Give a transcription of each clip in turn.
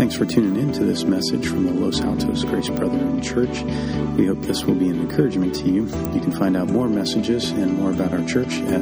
Thanks for tuning in to this message from the Los Altos Grace Brethren Church. We hope this will be an encouragement to you. You can find out more messages and more about our church at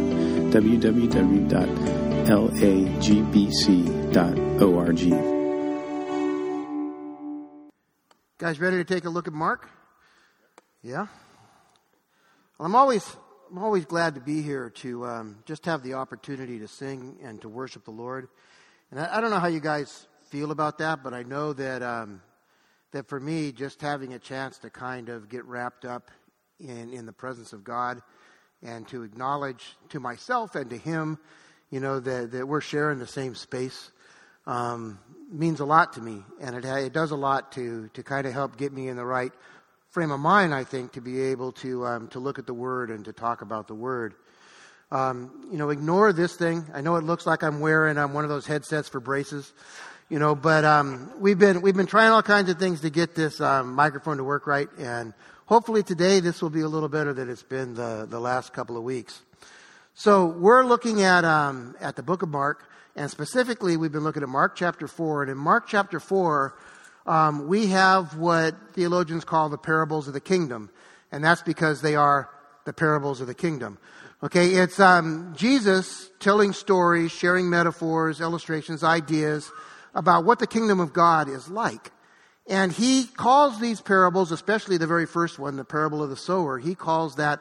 www.lagbc.org. Guys, ready to take a look at Mark? Yeah? Well, I'm always glad to be here to just have the opportunity to sing and to worship the Lord. And I don't know how you guys feel about that, but I know that that for me, just having a chance to kind of get wrapped up in the presence of God and to acknowledge to myself and to Him, you know, that we're sharing the same space means a lot to me. And it does a lot to kind of help get me in the right frame of mind, I think, to be able to look at the Word and to talk about the Word. Ignore this thing. I know it looks like I'm wearing one of those headsets for braces, but we've been trying all kinds of things to get this microphone to work right, and hopefully today this will be a little better than it's been the last couple of weeks. So we're looking at the book of Mark, and specifically we've been looking at Mark chapter 4, and in Mark chapter 4, we have what theologians call the parables of the kingdom, and that's because they are the parables of the kingdom. Okay, it's Jesus telling stories, sharing metaphors, illustrations, ideas about what the kingdom of God is like. And he calls these parables, especially the very first one, the parable of the sower, he calls that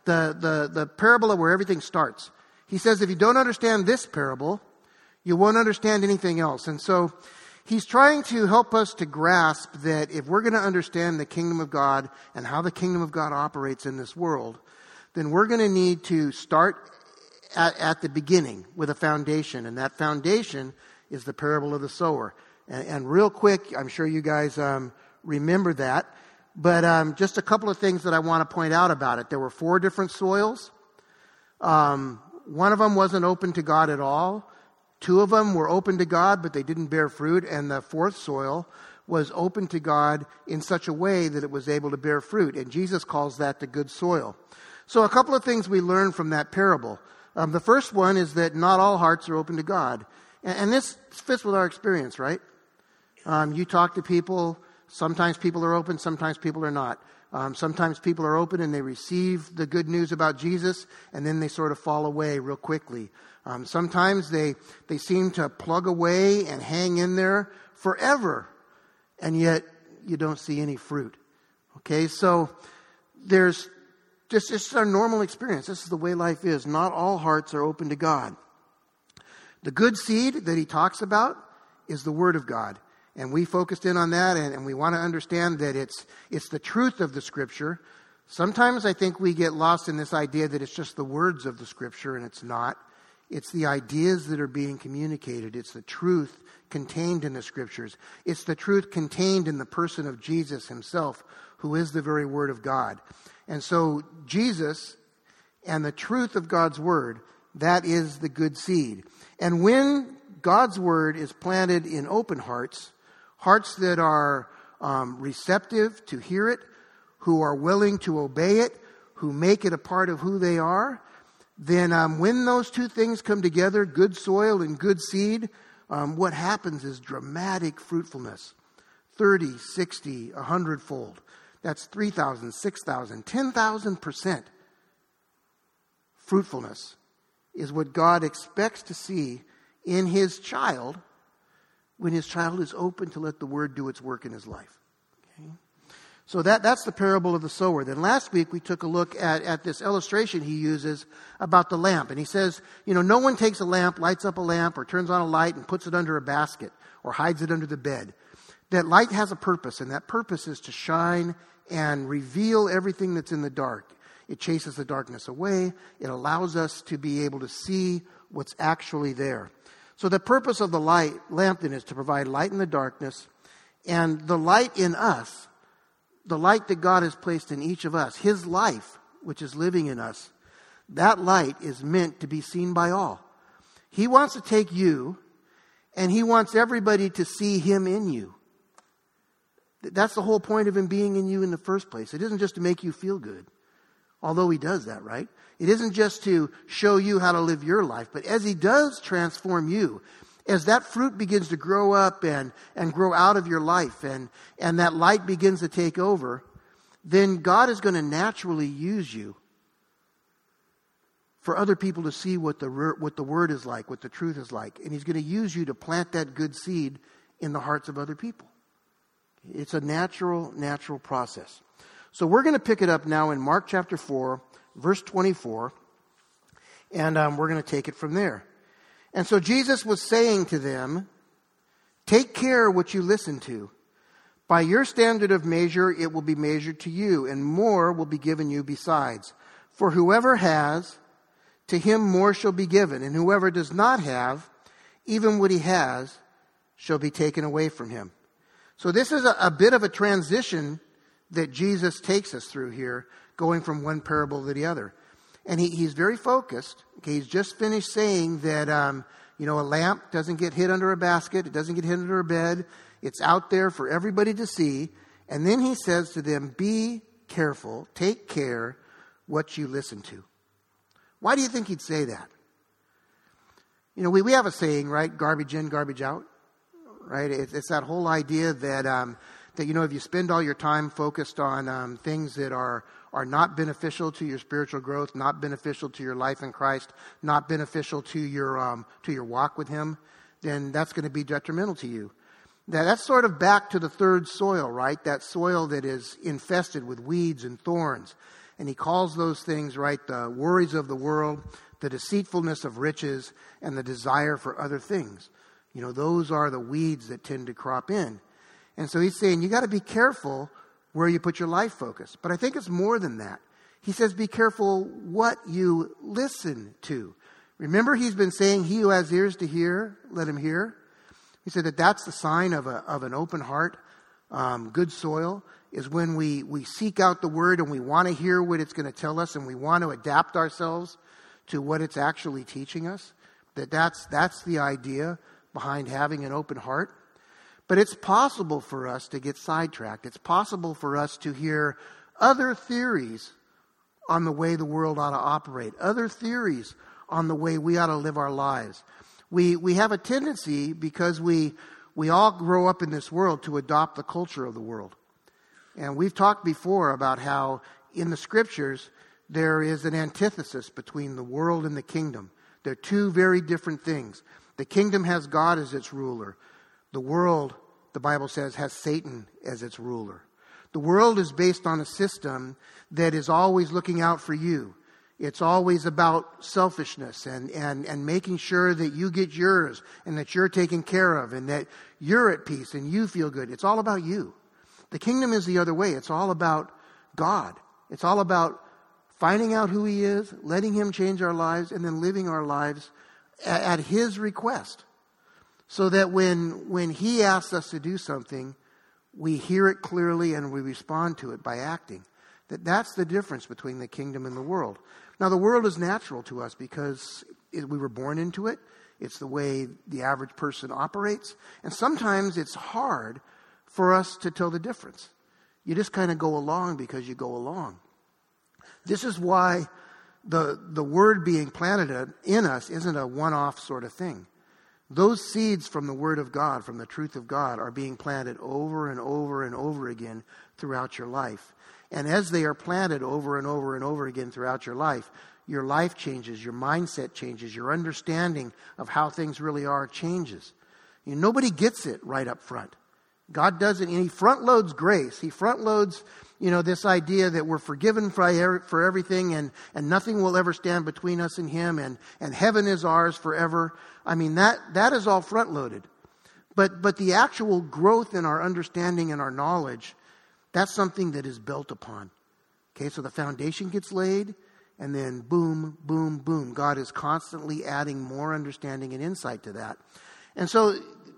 the parable of where everything starts. He says if you don't understand this parable, you won't understand anything else. And so he's trying to help us to grasp that if we're going to understand the kingdom of God and how the kingdom of God operates in this world, then we're going to need to start at the beginning with a foundation. And that foundation is the parable of the sower. And real quick, I'm sure you guys remember that. But just a couple of things that I want to point out about it. There were 4 different soils. One of them wasn't open to God at all. 2 of them were open to God, but they didn't bear fruit. And the 4th soil was open to God in such a way that it was able to bear fruit. And Jesus calls that the good soil. So a couple of things we learn from that parable. The first one is that not all hearts are open to God. And this fits with our experience, right? You talk to people, sometimes people are open, sometimes people are not. Sometimes people are open and they receive the good news about Jesus, and then they sort of fall away real quickly. Sometimes they seem to plug away and hang in there forever, and yet you don't see any fruit. Okay, so there's just our normal experience. This is the way life is. Not all hearts are open to God. The good seed that he talks about is the Word of God. And we focused in on that, and we want to understand that it's the truth of the Scripture. Sometimes I think we get lost in this idea that it's just the words of the Scripture, and it's not. It's the ideas that are being communicated. It's the truth contained in the Scriptures. It's the truth contained in the person of Jesus himself, who is the very Word of God. And so Jesus and the truth of God's Word, that is the good seed. And when God's Word is planted in open hearts, hearts that are receptive to hear it, who are willing to obey it, who make it a part of who they are, then when those two things come together, good soil and good seed, what happens is dramatic fruitfulness. 30, 60, 100-fold. That's 3,000, 6,000, 10,000% fruitfulness is what God expects to see in His child when His child is open to let the Word do its work in his life. Okay? So that's the parable of the sower. Then last week we took a look at this illustration he uses about the lamp. And he says, no one takes a lamp, lights up a lamp, or turns on a light and puts it under a basket or hides it under the bed. That light has a purpose, and that purpose is to shine and reveal everything that's in the dark. It chases the darkness away. It allows us to be able to see what's actually there. So the purpose of the lamp then is to provide light in the darkness, and the light in us, the light that God has placed in each of us, His life, which is living in us, that light is meant to be seen by all. He wants to take you, and He wants everybody to see Him in you. That's the whole point of Him being in you in the first place. It isn't just to make you feel good, although He does that, right? It isn't just to show you how to live your life, but as He does transform you, as that fruit begins to grow up and grow out of your life, and that light begins to take over, then God is going to naturally use you for other people to see what the Word is like, what the truth is like. And He's going to use you to plant that good seed in the hearts of other people. It's a natural process. So we're going to pick it up now in Mark chapter 4, verse 24, and we're going to take it from there. And so Jesus was saying to them, take care what you listen to. By your standard of measure, it will be measured to you, and more will be given you besides. For whoever has, to him more shall be given, and whoever does not have, even what he has, shall be taken away from him. So this is a bit of a transition that Jesus takes us through here, going from one parable to the other. And he's very focused. Okay, he's just finished saying that, a lamp doesn't get hid under a basket. It doesn't get hid under a bed. It's out there for everybody to see. And then he says to them, be careful, take care what you listen to. Why do you think he'd say that? We have a saying, right? Garbage in, garbage out. Right? It's that whole idea that if you spend all your time focused on things that are not beneficial to your spiritual growth, not beneficial to your life in Christ, not beneficial to your walk with Him, then that's going to be detrimental to you. That's sort of back to the third soil, right? That soil that is infested with weeds and thorns. And he calls those things, right, the worries of the world, the deceitfulness of riches, and the desire for other things. Those are the weeds that tend to crop in. And so he's saying, you got to be careful where you put your life focus. But I think it's more than that. He says, be careful what you listen to. Remember, he's been saying, he who has ears to hear, let him hear. He said that's the sign of an open heart, good soil, is when we seek out the Word and we want to hear what it's going to tell us, and we want to adapt ourselves to what it's actually teaching us. That's the idea behind having an open heart. But it's possible for us to get sidetracked. It's possible for us to hear other theories on the way the world ought to operate, other theories on the way we ought to live our lives. We have a tendency, because we all grow up in this world, to adopt the culture of the world. And we've talked before about how in the Scriptures there is an antithesis between the world and the kingdom. They're two very different things. The kingdom has God as its ruler. The world, the Bible says, has Satan as its ruler. The world is based on a system that is always looking out for you. It's always about selfishness and making sure that you get yours and that you're taken care of and that you're at peace and you feel good. It's all about you. The kingdom is the other way. It's all about God. It's all about finding out who He is, letting Him change our lives, and then living our lives at His request. So that when He asks us to do something, we hear it clearly and we respond to it by acting. That's the difference between the kingdom and the world. Now, the world is natural to us because we were born into it. It's the way the average person operates. And sometimes it's hard for us to tell the difference. You just kind of go along because you go along. This is why the word being planted in us isn't a one-off sort of thing. Those seeds from the Word of God, from the truth of God, are being planted over and over and over again throughout your life. And as they are planted over and over and over again throughout your life changes, your mindset changes, your understanding of how things really are changes. Nobody gets it right up front. God doesn't, and He front loads grace. He front loads, this idea that we're forgiven for everything and nothing will ever stand between us and Him and heaven is ours forever. I mean, that is all front loaded. But the actual growth in our understanding and our knowledge, that's something that is built upon. Okay, so the foundation gets laid and then boom, boom, boom. God is constantly adding more understanding and insight to that. And so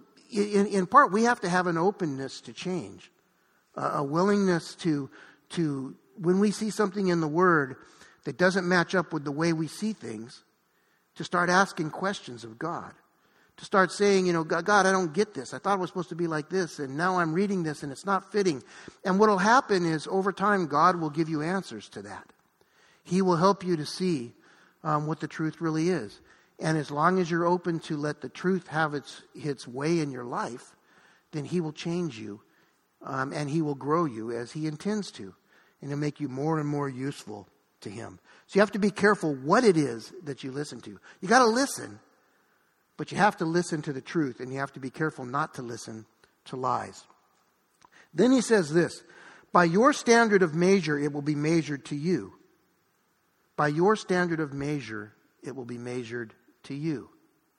in part, we have to have an openness to change, a willingness to when we see something in the Word that doesn't match up with the way we see things, to start asking questions of God, to start saying, God, I don't get this. I thought it was supposed to be like this, and now I'm reading this, and it's not fitting. And what will happen is, over time, God will give you answers to that. He will help you to see what the truth really is. And as long as you're open to let the truth have its way in your life, then he will change you, and he will grow you as he intends to. And he'll make you more and more useful to him. So you have to be careful what it is that you listen to. You got to listen, but you have to listen to the truth, and you have to be careful not to listen to lies. Then he says this, by your standard of measure, it will be measured to you. By your standard of measure, it will be measured to you.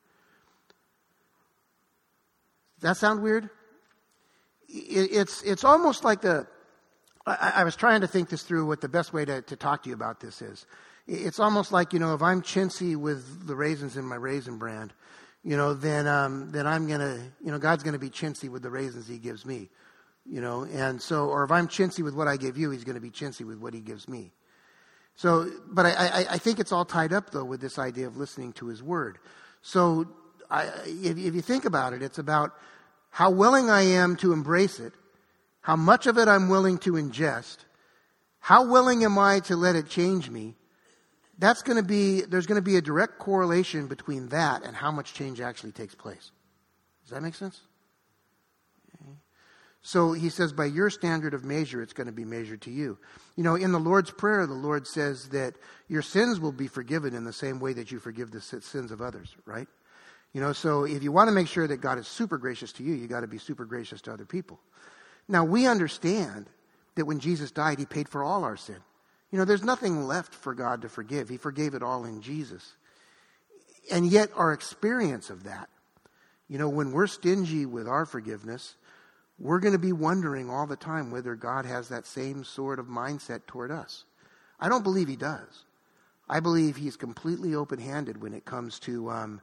Does that sound weird? It's almost like I was trying to think this through, what the best way to talk to you about this is. It's almost like, if I'm chintzy with the raisins in my Raisin Bran, then I'm going to, God's going to be chintzy with the raisins he gives me, and so, or if I'm chintzy with what I give you, he's going to be chintzy with what he gives me. So, but I think it's all tied up, though, with this idea of listening to his word. So if you think about it, it's about how willing I am to embrace it, how much of it I'm willing to ingest, how willing am I to let it change me. There's going to be a direct correlation between that and how much change actually takes place. Does that make sense? Okay. So he says, by your standard of measure, it's going to be measured to you. In the Lord's Prayer, the Lord says that your sins will be forgiven in the same way that you forgive the sins of others, right? So if you want to make sure that God is super gracious to you, you got to be super gracious to other people. Now, we understand that when Jesus died, he paid for all our sin. There's nothing left for God to forgive. He forgave it all in Jesus. And yet our experience of that, when we're stingy with our forgiveness, we're going to be wondering all the time whether God has that same sort of mindset toward us. I don't believe he does. I believe he's completely open-handed when it comes to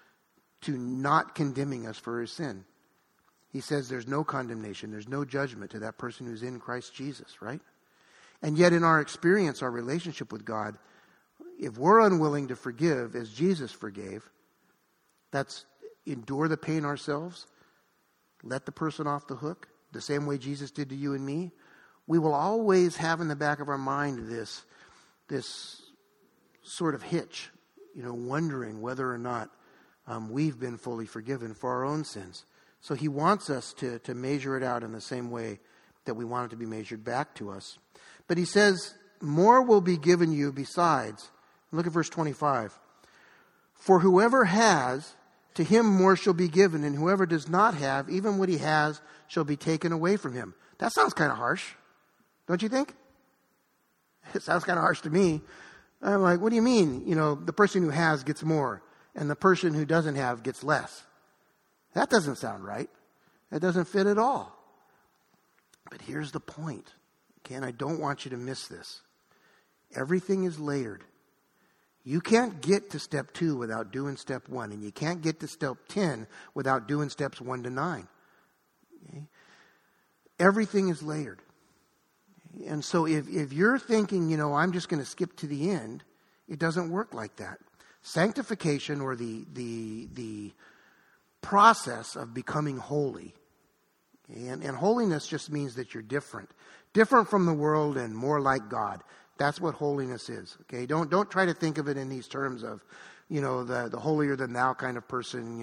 not condemning us for his sin. He says there's no condemnation, there's no judgment to that person who's in Christ Jesus, right? And yet in our experience, our relationship with God, if we're unwilling to forgive as Jesus forgave, that's endure the pain ourselves, let the person off the hook, the same way Jesus did to you and me, we will always have in the back of our mind this sort of hitch, wondering whether or not we've been fully forgiven for our own sins. So he wants us to measure it out in the same way that we want it to be measured back to us. But he says, more will be given you besides. Look at verse 25. For whoever has, to him more shall be given, and whoever does not have, even what he has shall be taken away from him. That sounds kind of harsh, don't you think? It sounds kind of harsh to me. I'm like, what do you mean? The person who has gets more, and the person who doesn't have gets less. That doesn't sound right. That doesn't fit at all. But here's the point. Okay, and I don't want you to miss this. Everything is layered. You can't get to step 2 without doing step 1, and you can't get to step 10 without doing steps 1 to 9. Okay? Everything is layered. Okay? And so if you're thinking, I'm just going to skip to the end, it doesn't work like that. Sanctification, or the process of becoming holy, okay? And holiness just means that you're different from the world and more like God. That's what holiness is. Okay, don't try to think of it in these terms of, the holier than thou kind of person,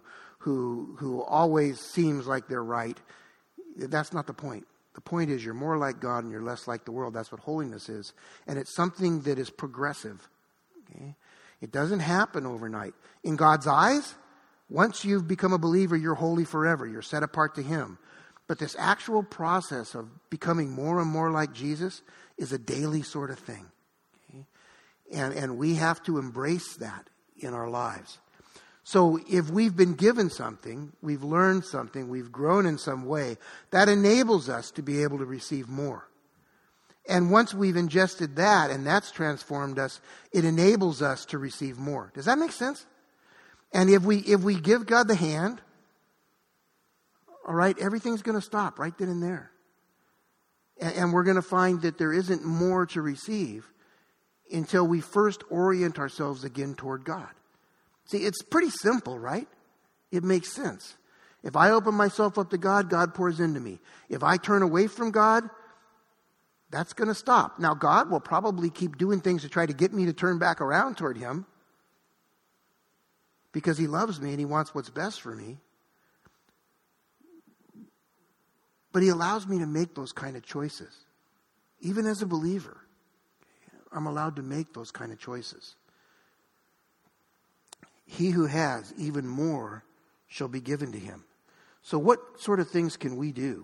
who always seems like they're right. That's not the point. The point is you're more like God and you're less like the world. That's what holiness is, and it's something that is progressive. Okay, it doesn't happen overnight. In God's eyes, once you've become a believer, you're holy forever. You're set apart to him. But this actual process of becoming more and more like Jesus is a daily sort of thing. Okay? And we have to embrace that in our lives. So if we've been given something, we've learned something, we've grown in some way, that enables us to be able to receive more. And once we've ingested that and that's transformed us, it enables us to receive more. Does that make sense? And if we give God the hand, all right, everything's going to stop right then and there. And we're going to find that there isn't more to receive until we first orient ourselves again toward God. See, it's pretty simple, right? It makes sense. If I open myself up to God, God pours into me. If I turn away from God, that's going to stop. Now, God will probably keep doing things to try to get me to turn back around toward him. because he loves me and he wants what's best for me. But he allows me to make those kind of choices. Even as a believer, I'm allowed to make those kind of choices. He who has, even more shall be given to him. So what sort of things can we do?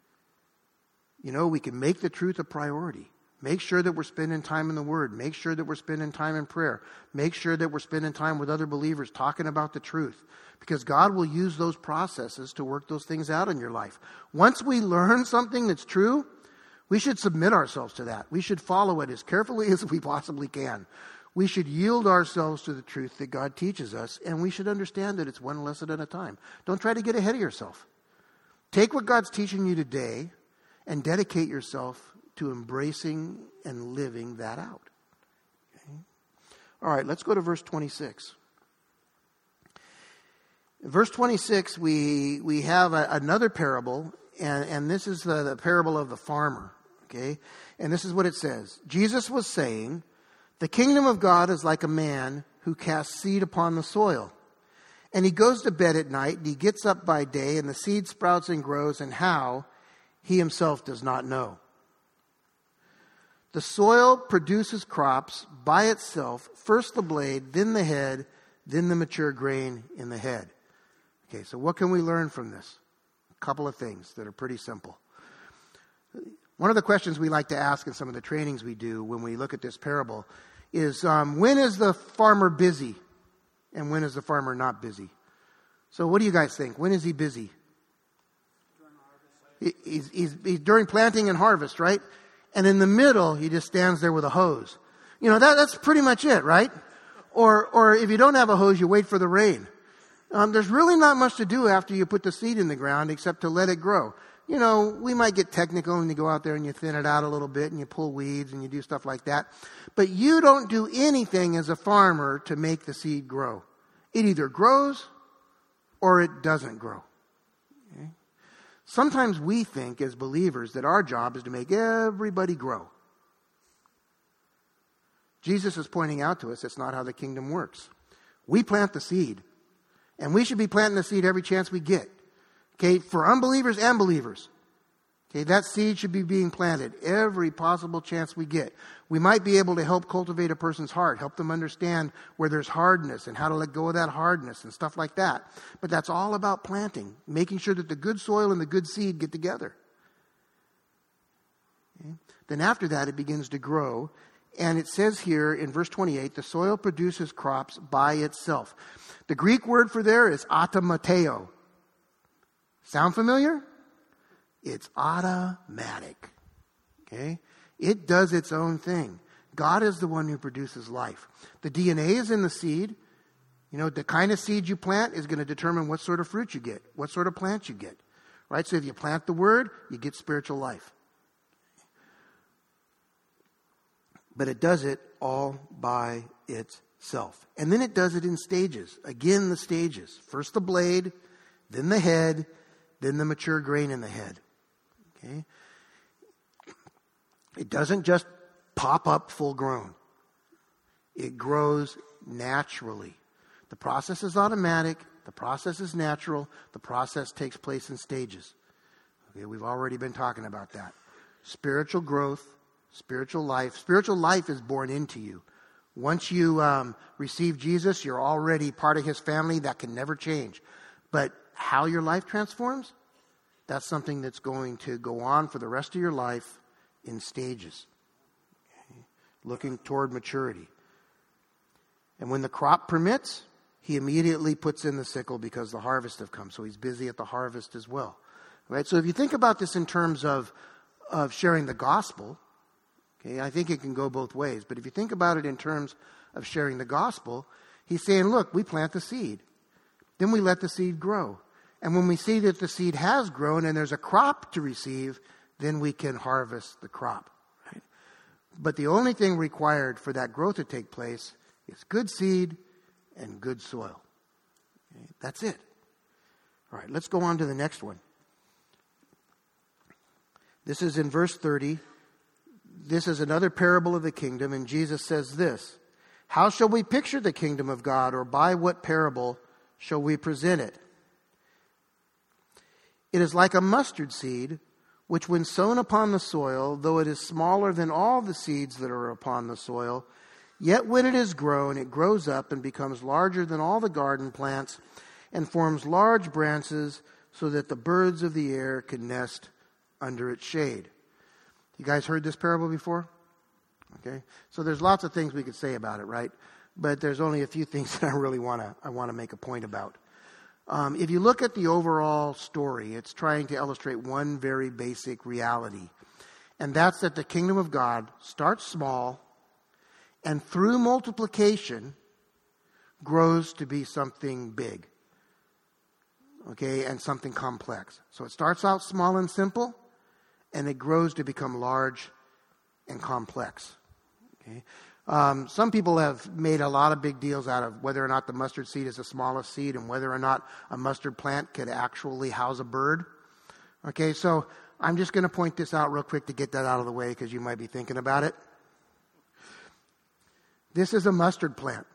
We can make the truth a priority. Make sure that we're spending time in the Word. Make sure that we're spending time in prayer. Make sure that we're spending time with other believers talking about the truth. Because God will use those processes to work those things out in your life. Once we learn something that's true, we should submit ourselves to that. We should follow it as carefully as we possibly can. We should yield ourselves to the truth that God teaches us, and we should understand that it's one lesson at a time. Don't try to get ahead of yourself. Take what God's teaching you today and dedicate yourself to embracing and living that out. Okay? All right, let's go to verse 26. In verse 26, we have another parable, and this is the parable of the farmer. Okay? And this is what it says. Jesus was saying, the kingdom of God is like a man who casts seed upon the soil. And he goes to bed at night, and he gets up by day, and the seed sprouts and grows, and how, he himself does not know. The soil produces crops by itself, first the blade, then the head, then the mature grain in the head. Okay, so what can we learn from this? A couple of things that are pretty simple. One of the questions we like to ask in some of the trainings we do when we look at this parable is, when is the farmer busy and when is the farmer not busy? So what do you guys think? When is he busy? He's during planting and harvest, right? And in the middle, he just stands there with a hose. That's pretty much it, right? Or if you don't have a hose, you wait for the rain. There's really not much to do after you put the seed in the ground except to let it grow. We might get technical and you go out there and you thin it out a little bit and you pull weeds and you do stuff like that. But you don't do anything as a farmer to make the seed grow. It either grows or it doesn't grow. Okay? Sometimes we think as believers that our job is to make everybody grow. Jesus is pointing out to us that's not how the kingdom works. We plant the seed. And we should be planting the seed every chance we get. Okay, for unbelievers and believers. Okay, that seed should be being planted every possible chance we get. We might be able to help cultivate a person's heart, help them understand where there's hardness and how to let go of that hardness and stuff like that. But that's all about planting, making sure that the good soil and the good seed get together. Okay? Then after that, it begins to grow. And it says here in verse 28, the soil produces crops by itself. The Greek word for there is automateo. Sound familiar? It's automatic. Okay? It does its own thing. God is the one who produces life. The DNA is in the seed. The kind of seed you plant is going to determine what sort of fruit you get, what sort of plant you get. Right? So if you plant the word, you get spiritual life. But it does it all by itself. And then it does it in stages. Again, the stages. First the blade, then the head, then the mature grain in the head. Okay? It doesn't just pop up full grown. It grows naturally. The process is automatic. The process is natural. The process takes place in stages. Okay, we've already been talking about that. Spiritual growth, spiritual life. Spiritual life is born into you. Once you receive Jesus, you're already part of his family. That can never change. But how your life transforms, that's something that's going to go on for the rest of your life in stages. Okay? Looking toward maturity. And when the crop permits, he immediately puts in the sickle because the harvest have come. So he's busy at the harvest as well. Right? So if you think about this in terms of sharing the gospel, okay, I think it can go both ways. But if you think about it in terms of sharing the gospel, he's saying, look, we plant the seed. Then we let the seed grow. And when we see that the seed has grown and there's a crop to receive, then we can harvest the crop. Right? But the only thing required for that growth to take place is good seed and good soil. Okay? That's it. All right, let's go on to the next one. This is in verse 30. This is another parable of the kingdom, and Jesus says this. How shall we picture the kingdom of God, or by what parable shall we present it? It is like a mustard seed, which when sown upon the soil, though it is smaller than all the seeds that are upon the soil, yet when it is grown, it grows up and becomes larger than all the garden plants, and forms large branches, so that the birds of the air can nest under its shade. You guys heard this parable before? Okay, so there's lots of things we could say about it, right? But there's only a few things that I really want to make a point about. If you look at the overall story, it's trying to illustrate one very basic reality, and that's that the kingdom of God starts small, and through multiplication grows to be something big, okay, and something complex. So it starts out small and simple, and it grows to become large and complex. Okay. Some people have made a lot of big deals out of whether or not the mustard seed is the smallest seed and whether or not a mustard plant could actually house a bird. Okay, so I'm just going to point this out real quick to get that out of the way because you might be thinking about it. This is a mustard plant.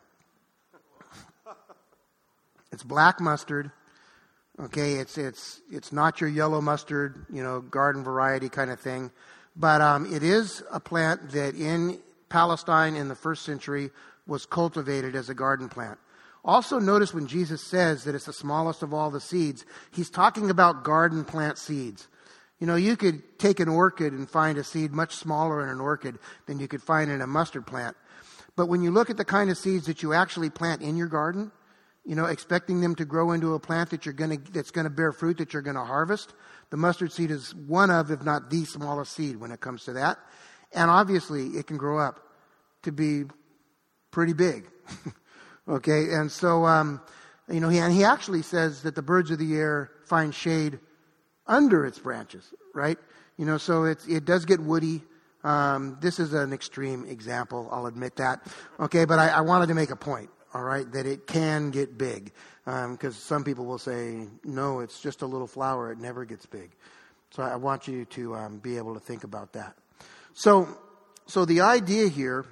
It's black mustard. Okay, it's not your yellow mustard, garden variety kind of thing. But it is a plant that in Palestine in the first century was cultivated as a garden plant. Also notice when Jesus says that it's the smallest of all the seeds, he's talking about garden plant seeds. You could take an orchid and find a seed much smaller in an orchid than you could find in a mustard plant. But when you look at the kind of seeds that you actually plant in your garden, expecting them to grow into a plant that's going to bear fruit that you're going to harvest, the mustard seed is one of, if not the smallest seed when it comes to that. And obviously, it can grow up to be pretty big. Okay, and so, he actually says that the birds of the air find shade under its branches, right? So it does get woody. This is an extreme example, I'll admit that. Okay, but I wanted to make a point, all right, that it can get big. Because some people will say, no, it's just a little flower, it never gets big. So I want you to be able to think about that. So the idea here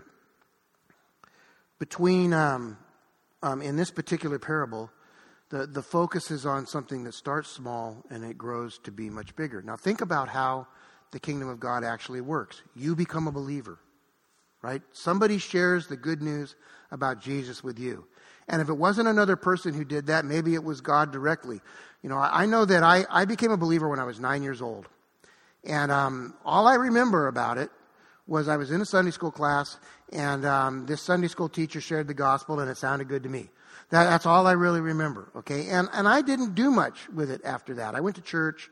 between, in this particular parable, the focus is on something that starts small and it grows to be much bigger. Now think about how the kingdom of God actually works. You become a believer, right? Somebody shares the good news about Jesus with you. And if it wasn't another person who did that, maybe it was God directly. I know that I became a believer when I was 9 years old. And all I remember about it was I was in a Sunday school class, and this Sunday school teacher shared the gospel, and it sounded good to me. That's all I really remember, okay? And I didn't do much with it after that. I went to church,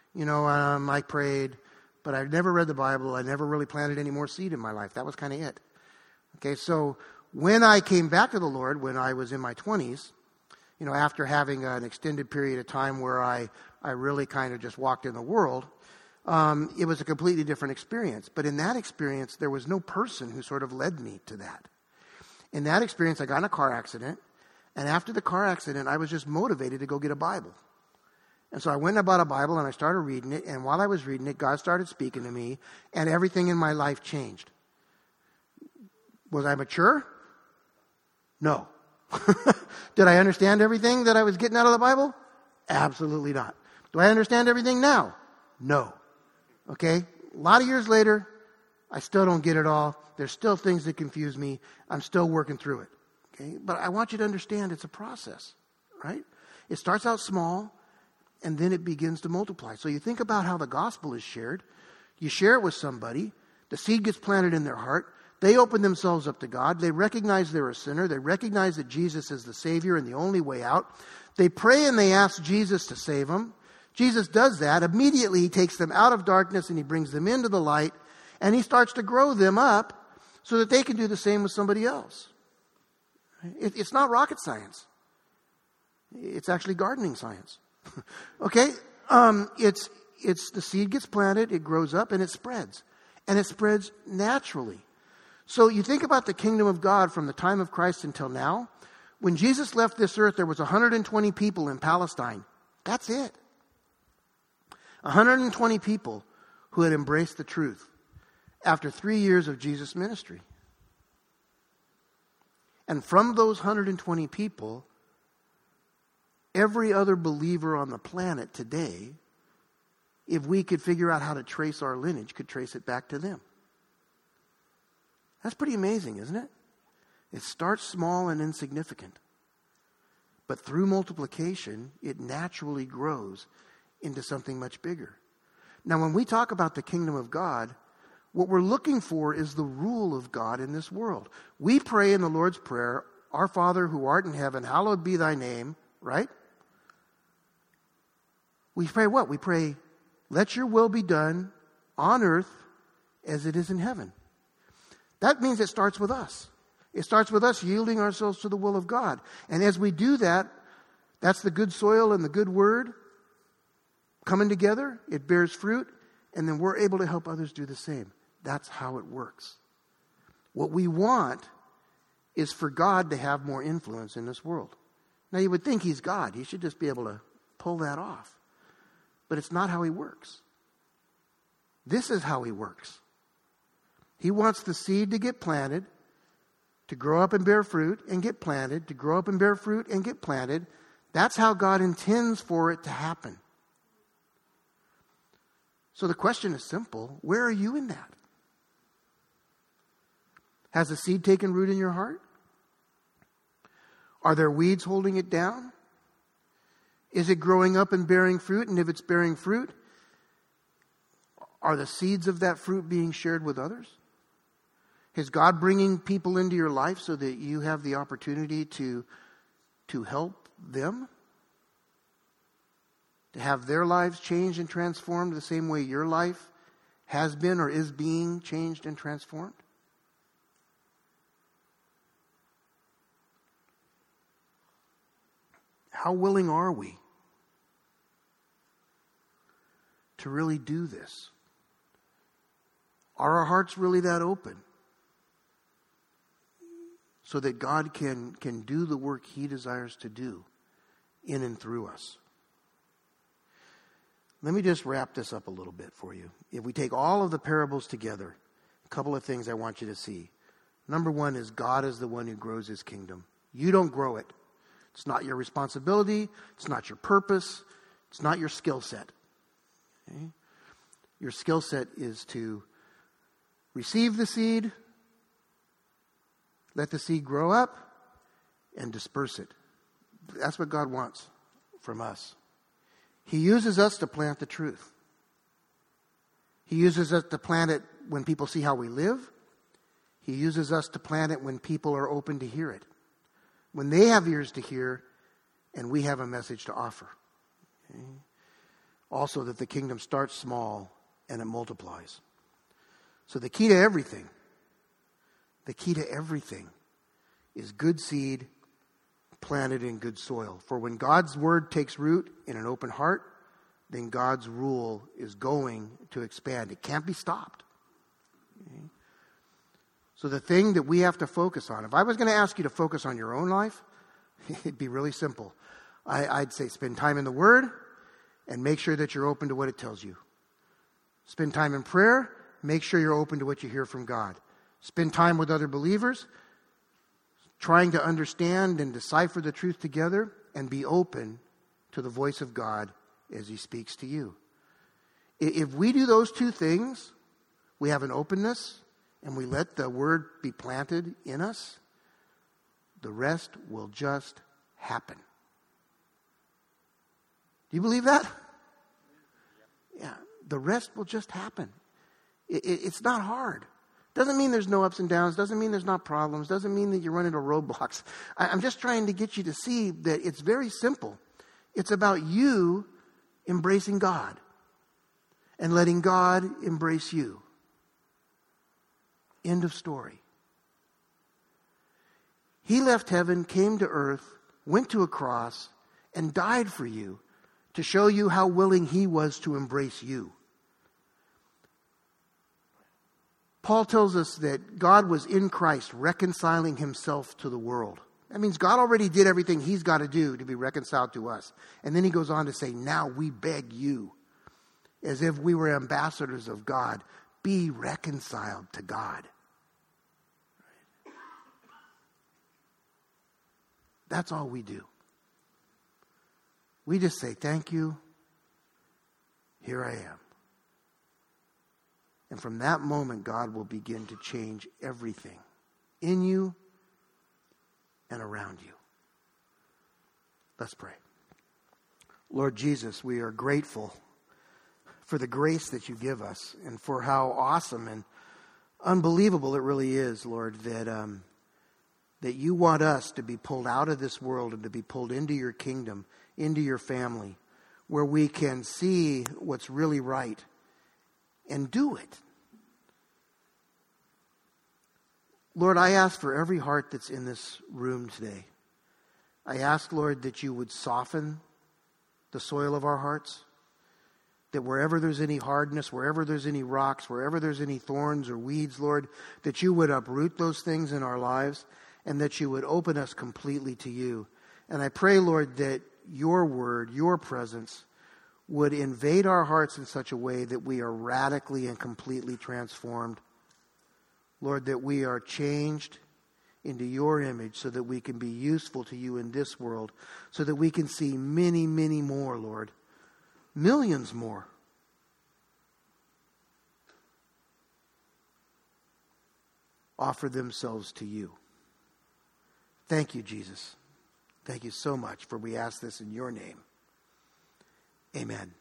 I prayed, but I never read the Bible. I never really planted any more seed in my life. That was kind of it. Okay, so when I came back to the Lord, when I was in my 20s, after having an extended period of time where I really kind of just walked in the world, it was a completely different experience. But in that experience, there was no person who sort of led me to that. In that experience, I got in a car accident. And after the car accident, I was just motivated to go get a Bible. And so I went and bought a Bible and I started reading it. And while I was reading it, God started speaking to me. And everything in my life changed. Was I mature? No. Did I understand everything that I was getting out of the Bible? Absolutely not. Do I understand everything now? No. Okay? A lot of years later, I still don't get it all. There's still things that confuse me. I'm still working through it. Okay? But I want you to understand it's a process, right? It starts out small, and then it begins to multiply. So you think about how the gospel is shared. You share it with somebody. The seed gets planted in their heart. They open themselves up to God. They recognize they're a sinner. They recognize that Jesus is the Savior and the only way out. They pray and they ask Jesus to save them. Jesus does that. Immediately he takes them out of darkness and he brings them into the light. And he starts to grow them up so that they can do the same with somebody else. It's not rocket science. It's actually gardening science. Okay? It's the seed gets planted, it grows up, and it spreads. And it spreads naturally. So you think about the kingdom of God from the time of Christ until now. When Jesus left this earth, there was 120 people in Palestine. That's it. 120 people who had embraced the truth after 3 years of Jesus' ministry. And from those 120 people, every other believer on the planet today, if we could figure out how to trace our lineage, could trace it back to them. That's pretty amazing, isn't it? It starts small and insignificant. But through multiplication, it naturally grows into something much bigger. Now, when we talk about the kingdom of God, what we're looking for is the rule of God in this world. We pray in the Lord's Prayer, Our Father who art in heaven, hallowed be thy name, right? We pray what? We pray, let your will be done on earth as it is in heaven. That means it starts with us. It starts with us yielding ourselves to the will of God. And as we do that, that's the good soil and the good word coming together. It bears fruit. And then we're able to help others do the same. That's how it works. What we want is for God to have more influence in this world. Now, you would think he's God. He should just be able to pull that off. But it's not how he works. This is how he works. He wants the seed to get planted, to grow up and bear fruit and get planted, to grow up and bear fruit and get planted. That's how God intends for it to happen. So the question is simple. Where are you in that? Has the seed taken root in your heart? Are there weeds holding it down? Is it growing up and bearing fruit? And if it's bearing fruit, are the seeds of that fruit being shared with others? Is God bringing people into your life so that you have the opportunity to help them? To have their lives changed and transformed the same way your life has been or is being changed and transformed? How willing are we to really do this? Are our hearts really that open? So that God can do the work he desires to do in and through us. Let me just wrap this up a little bit for you. If we take all of the parables together, a couple of things I want you to see. Number one is God is the one who grows his kingdom. You don't grow it. It's not your responsibility. It's not your purpose. It's not your skill set. Okay? Your skill set is to receive the seed, let the seed grow up, and disperse it. That's what God wants from us. He uses us to plant the truth. He uses us to plant it when people see how we live. He uses us to plant it when people are open to hear it. When they have ears to hear, and we have a message to offer. Okay? Also, that the kingdom starts small and it multiplies. So the key to everything is good seed planted in good soil. For when God's word takes root in an open heart, then God's rule is going to expand. It can't be stopped. Okay? So the thing that we have to focus on, if I was going to ask you to focus on your own life, it'd be really simple. I'd say spend time in the Word and make sure that you're open to what it tells you. Spend time in prayer. Make sure you're open to what you hear from God. Spend time with other believers, trying to understand and decipher the truth together, and be open to the voice of God as he speaks to you. If we do those two things, we have an openness, and we let the word be planted in us, the rest will just happen. Do you believe that? Yeah, the rest will just happen. It's not hard. Doesn't mean there's no ups and downs. Doesn't mean there's not problems. Doesn't mean that you run into roadblocks. I'm just trying to get you to see that it's very simple. It's about you embracing God and letting God embrace you. End of story. He left heaven, came to earth, went to a cross, and died for you to show you how willing he was to embrace you. Paul tells us that God was in Christ reconciling himself to the world. That means God already did everything he's got to do to be reconciled to us. And then he goes on to say, now we beg you, as if we were ambassadors of God, be reconciled to God. That's all we do. We just say, thank you. Here I am. And from that moment, God will begin to change everything in you and around you. Let's pray. Lord Jesus, we are grateful for the grace that you give us and for how awesome and unbelievable it really is, Lord, that you want us to be pulled out of this world and to be pulled into your kingdom, into your family, where we can see what's really right and do it. Lord, I ask for every heart that's in this room today. I ask, Lord, that you would soften the soil of our hearts, that wherever there's any hardness, wherever there's any rocks, wherever there's any thorns or weeds, Lord, that you would uproot those things in our lives and that you would open us completely to you. And I pray, Lord, that your word, your presence would invade our hearts in such a way that we are radically and completely transformed. Lord, that we are changed into your image so that we can be useful to you in this world, so that we can see many, many more, Lord, millions more. Offer themselves to you. Thank you, Jesus. Thank you so much, for we ask this in your name. Amen.